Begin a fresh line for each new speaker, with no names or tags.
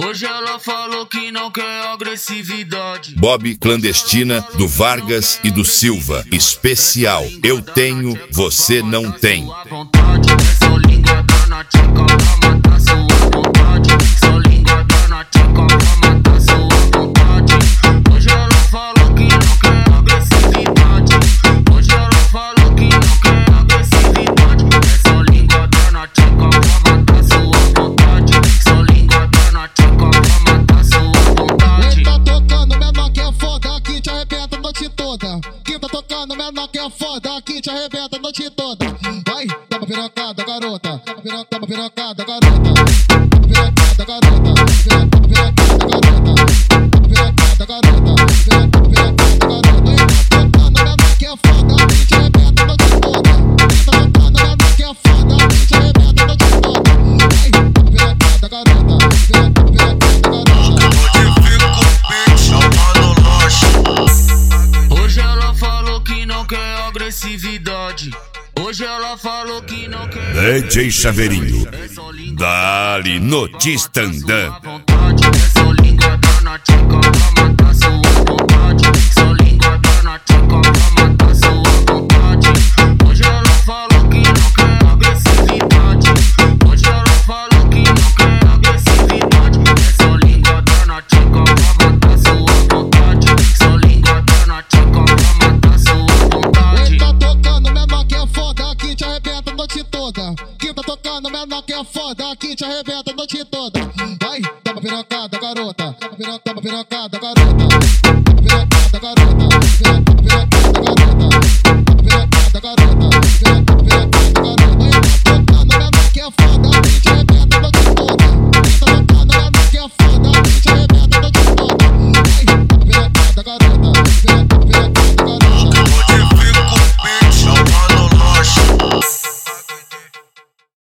Hoje ela falou que não quer agressividade.
Bob Clandestina, do Vargas e do Silva. Especial. Eu tenho, você não tem.
Só língua na tcheca pra matar sua vontade. Só língua na tcheca pra matar sua vontade. Hoje ela falou que não quer agressividade. Hoje ela falou que não quer agressividade. É só língua na tcheca pra matar sua vontade. Só língua na tcheca pra matar sua vontade.
Quem tá tocando menor que é foda, aqui te arrebenta a noite toda. Quem tá tocando menor que é foda, aqui te arrebenta a noite toda. Vai, dá uma pirocada, garota. Dá uma pirocada, garota. Dá uma pirocada, garota. Dá uma pirocada, garota. Dá uma pirocada, garota. Dá uma pirocada, garota. Quem tá tocando menor que é foda, aqui te arrebenta a noite toda. Quem tá tocando menor que é foda, aqui te arrebenta a noite toda. Vai, dá uma pirocada, garota. Dá uma pirocada, garota.
Hoje ela falou que não quer agressividade. Hoje ela falou que não quer.
DJ Chaveirinho, dali no Distandã.
É só língua na tcheca pra matar sua vontade. Só língua na tcheca pra matar sua vontade. Hoje ela falou que não quer agressividade. Hoje ela falou que não quer agressividade. É só língua na tcheca pra matar sua vontade. Só língua na tcheca pra matar sua vontade.
Quem tá tocando menor que é foda, aqui te arrebenta a noite toda. Quem tá tocando menor que é foda, aqui te arrebenta a noite toda. Vai, dá uma pirocada, garota. Dá uma pirocada, garota.